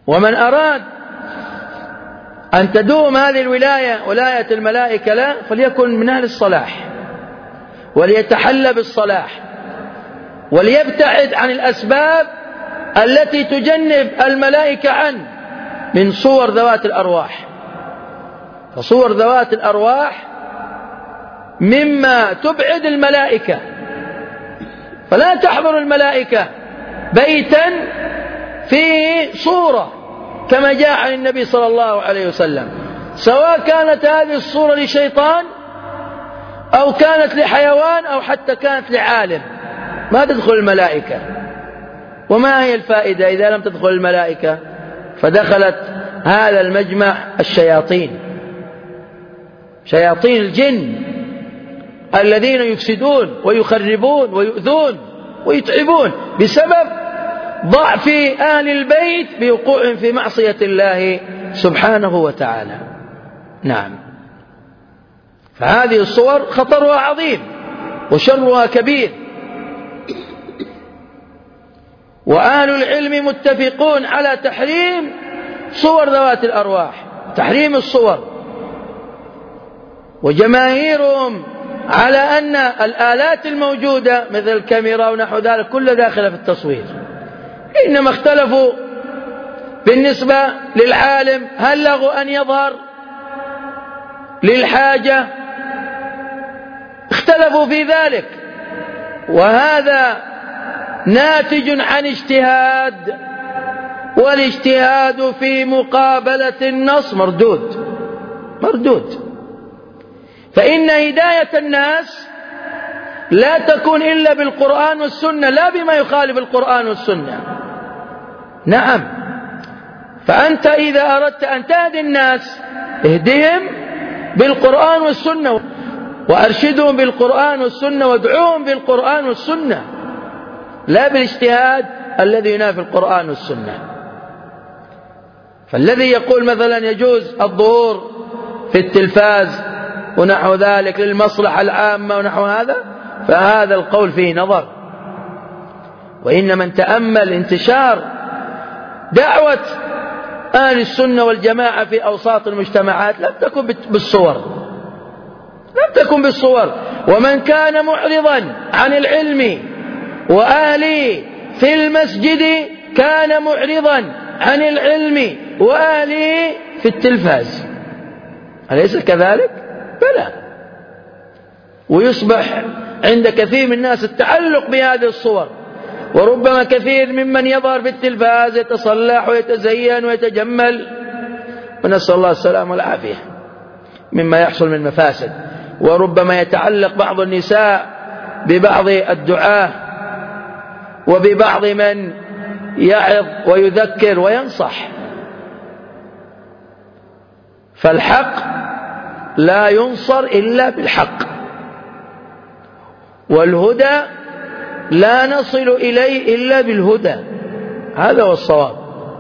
ومن أراد أن تدوم هذه الولاية ولاية الملائكة له فليكن من أهل الصلاح، وليتحلى بالصلاح، وليبتعد عن الأسباب التي تجنب الملائكة عنه من صور ذوات الأرواح. فصور ذوات الأرواح مما تبعد الملائكة، فلا تحضر الملائكة بيتا فيه صورة كما جاء عن النبي صلى الله عليه وسلم، سواء كانت هذه الصورة لشيطان أو كانت لحيوان أو حتى كانت لعالم، ما تدخل الملائكة. وما هي الفائدة إذا لم تدخل الملائكة؟ فدخلت هذا المجمع الشياطين، شياطين الجن الذين يفسدون ويخربون ويؤذون ويتعبون بسبب ضعف أهل البيت بوقوعهم في معصية الله سبحانه وتعالى. نعم، فهذه الصور خطرها عظيم وشرها كبير، وأهل العلم متفقون على تحريم صور ذوات الأرواح، تحريم الصور، وجماهيرهم على أن الآلات الموجودة مثل الكاميرا ونحو ذلك كل داخلة في التصوير، إنما اختلفوا بالنسبة للعالم هل له أن يظهر للحاجة، اختلفوا في ذلك، وهذا ناتج عن اجتهاد، والاجتهاد في مقابلة النص مردود. فإن هداية الناس لا تكون إلا بالقرآن والسنة، لا بما يخالف القرآن والسنة. نعم، فأنت إذا أردت أن تهدي الناس اهدهم بالقرآن والسنة، وأرشدهم بالقرآن والسنة، وادعوهم بالقرآن والسنة، لا بالاجتهاد الذي ينافي القرآن والسنة. فالذي يقول مثلا يجوز الظهور في التلفاز ونحو ذلك للمصلحة العامة ونحو هذا، فهذا القول فيه نظر. وإن من تأمل انتشار دعوة أهل السنة والجماعة في أوساط المجتمعات لم تكن بالصور. ومن كان معرضا عن العلم وأهله في المسجد كان معرضا عن العلم وأهله في التلفاز، أليس كذلك؟ بلى. ويصبح عند كثير من الناس التعلق بهذه الصور، وربما كثير ممن يظهر في التلفاز يتصلح ويتزين ويتجمل، ونسأل الله السلامة والعافية مما يحصل من مفاسد. وربما يتعلق بعض النساء ببعض الدعاة وببعض من يعظ ويذكر وينصح. فالحق لا ينصر إلا بالحق، والهدى لا نصل إليه إلا بالهدى، هذا هو الصواب.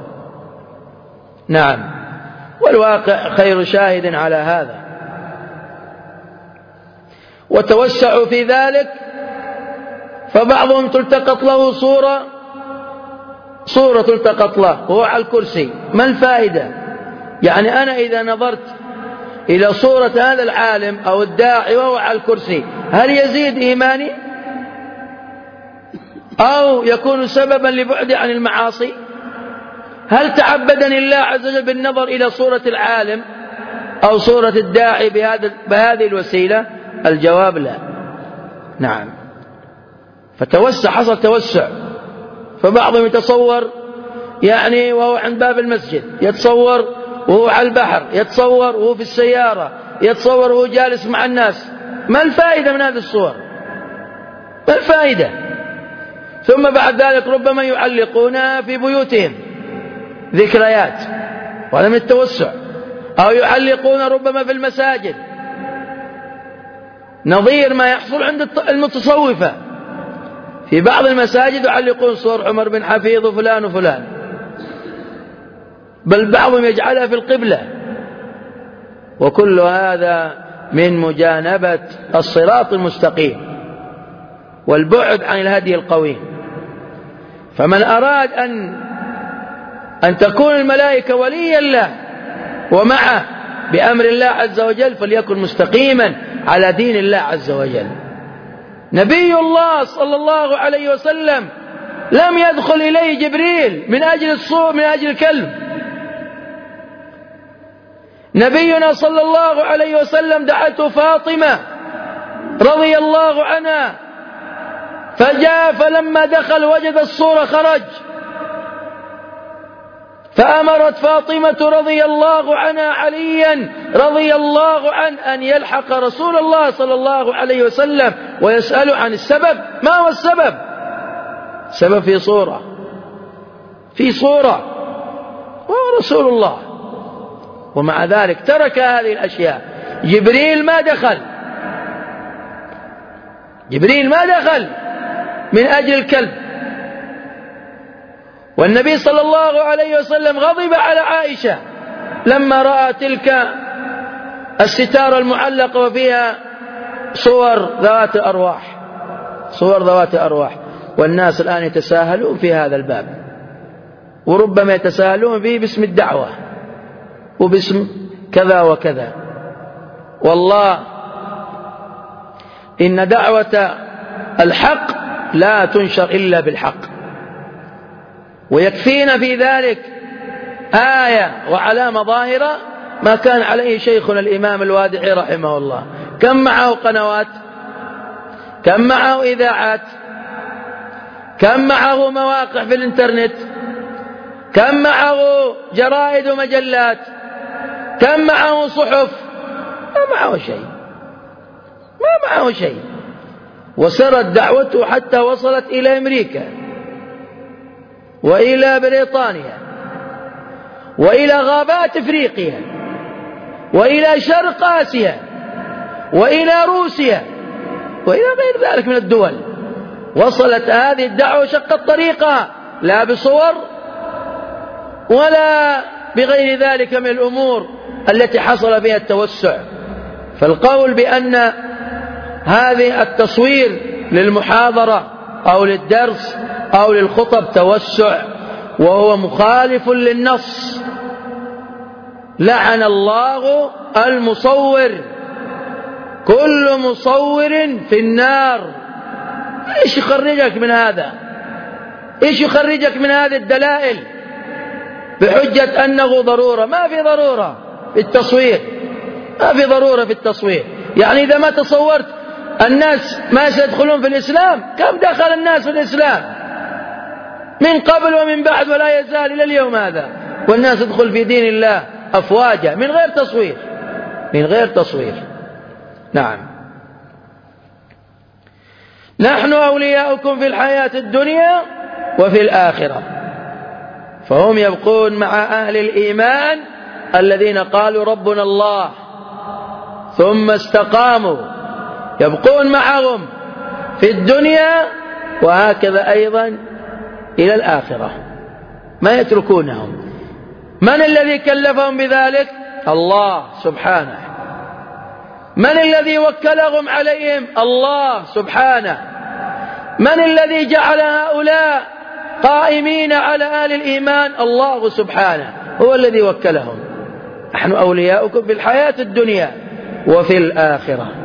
نعم، والواقع خير شاهد على هذا. وتوسعوا في ذلك، فبعضهم تلتقط له صورة تلتقط له وهو على الكرسي، ما الفائدة؟ يعني أنا إذا نظرت إلى صورة هذا العالم أو الداعي وهو على الكرسي هل يزيد إيماني أو يكون سببا لبعد عن المعاصي؟ هل تعبدني الله عز وجل بالنظر إلى صورة العالم أو صورة الداعي بهذه الوسيلة؟ الجواب لا. نعم، حصل توسع، فبعضهم يتصور يعني وهو عند باب المسجد، يتصور وهو على البحر، يتصور وهو في السيارة، يتصور وهو جالس مع الناس. ما الفائدة من هذه الصور؟ ما الفائدة؟ ثم بعد ذلك ربما يعلقون في بيوتهم ذكريات، وهذا من التوسع، أو يعلقون ربما في المساجد نظير ما يحصل عند المتصوفة. في بعض المساجد يعلقون صور عمر بن حفيظ وفلان وفلان، بل بعضهم يجعلها في القبلة، وكل هذا من مجانبة الصراط المستقيم والبعد عن الهدي القويم. فمن أراد أن أن تكون الملائكة وليا له ومعه بأمر الله عز وجل، فليكن مستقيما على دين الله عز وجل. نبي الله صلى الله عليه وسلم لم يدخل إليه جبريل من أجل الصوم، من أجل الكلب. نبينا صلى الله عليه وسلم دعته فاطمة رضي الله عنها، فجاء فلما دخل وجد الصورة خرج، فأمرت فاطمة رضي الله عنها عليا رضي الله عنه أن يلحق رسول الله صلى الله عليه وسلم ويسأله عن السبب. ما هو السبب؟ سبب في صورة وهو رسول الله، ومع ذلك ترك هذه الأشياء. جبريل ما دخل من أجل الكلب. والنبي صلى الله عليه وسلم غضب على عائشة لما رأى تلك الستارة المعلقة وفيها صور ذوات أرواح. والناس الآن يتساهلون في هذا الباب، وربما يتساهلون به باسم الدعوة وباسم كذا وكذا. والله إن دعوة الحق لا تنشر إلا بالحق، ويكفينا في ذلك آية وعلامة ظاهرة ما كان عليه شيخنا الإمام الوادعي رحمه الله. كم معه قنوات، كم معه إذاعات، كم معه مواقع في الإنترنت، كم معه جرائد ومجلات، كم معه صحف؟ ما معه شيء. وسرت دعوته حتى وصلت إلى أمريكا وإلى بريطانيا وإلى غابات أفريقيا وإلى شرق آسيا وإلى روسيا وإلى غير ذلك من الدول. وصلت هذه الدعوة شقت طريقها، لا بصور ولا بغير ذلك من الأمور التي حصل بها التوسع. فالقول بأن هذه التصوير للمحاضرة أو للدرس أو للخطب توسع وهو مخالف للنص. لعن الله المصور، كل مصور في النار. إيش يخرجك من هذا؟ إيش يخرجك من هذه الدلائل بحجة أنه ضرورة؟ ما في ضرورة في التصوير، ما في ضرورة في التصوير. يعني إذا ما تصورت الناس ما سيدخلون في الإسلام. كم دخل الناس في الإسلام من قبل ومن بعد ولا يزال إلى اليوم هذا، والناس تدخل في دين الله أفواجا من غير تصوير. نعم. نحن أولياؤكم في الحياة الدنيا وفي الآخرة. فهم يبقون مع أهل الإيمان الذين قالوا ربنا الله ثم استقاموا، يبقون معهم في الدنيا وهكذا أيضا إلى الآخرة، ما يتركونهم. من الذي كلفهم بذلك؟ الله سبحانه. من الذي وكلهم عليهم؟ الله سبحانه. من الذي جعل هؤلاء قائمين على آل الإيمان؟ الله سبحانه هو الذي وكلهم. نحن أولياؤكم في الحياة الدنيا وفي الآخرة.